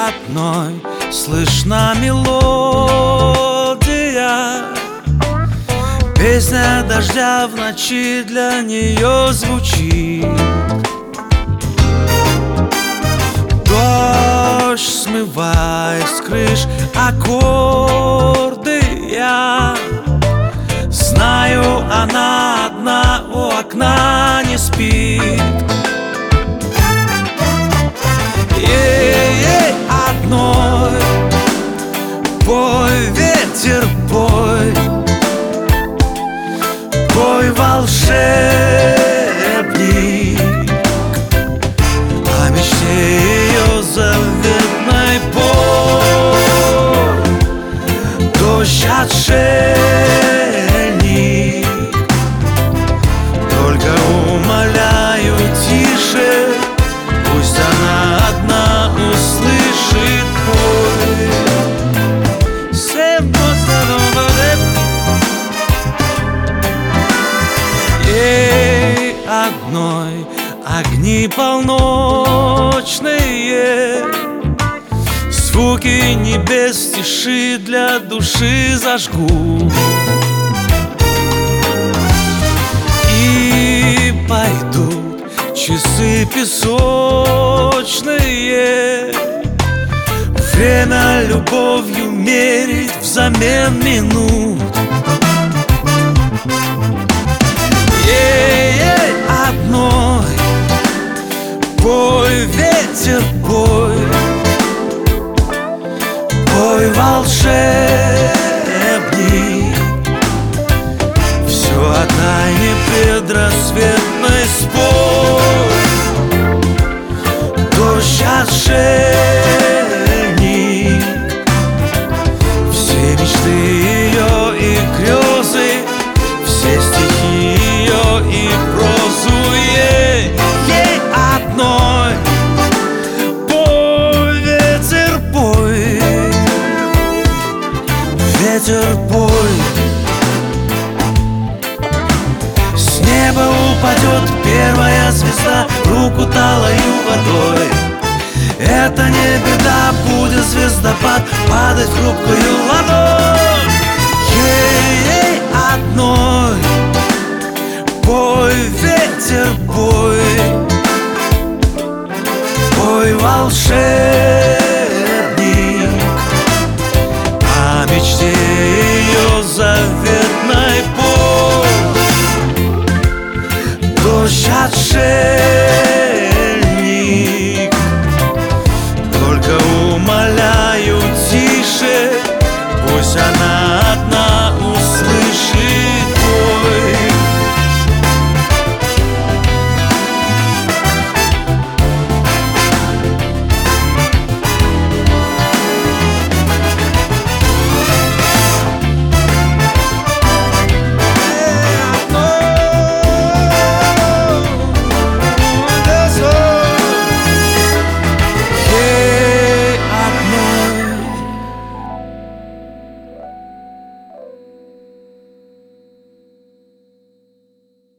одной слышна мелодия. Песня дождя в ночи для нее звучит. Дождь смывает с крыш аккорды. Я знаю, она одна у окна не спит. Ей одной пой, ветер, пой, пой, волшебник, о мечте ее заветной пой. Дождь отшельник, только умоляю тише, пусть она одна услышит пой. Ей одной огни полночные, звуки небес тиши для души зажгу. И пойдут часы песочные, время любовью мерить взамен минут. Ей одной пой, ветер, пой, пой, волшебник, все о тайне предрассветной спой. Дождь отшельник, все мечты ее и грезы, все стихи ее и прозу. Ей одной пой, ветер, пой, ветер, пой. С неба упадет первая звезда, в руку талою водой. Это не беда, будет звездопад падать в хрупкую ладонь. Ей одной пой, ветер, пой, пой, волшебник, о мечте ее заветной пой. Дождь отшельник,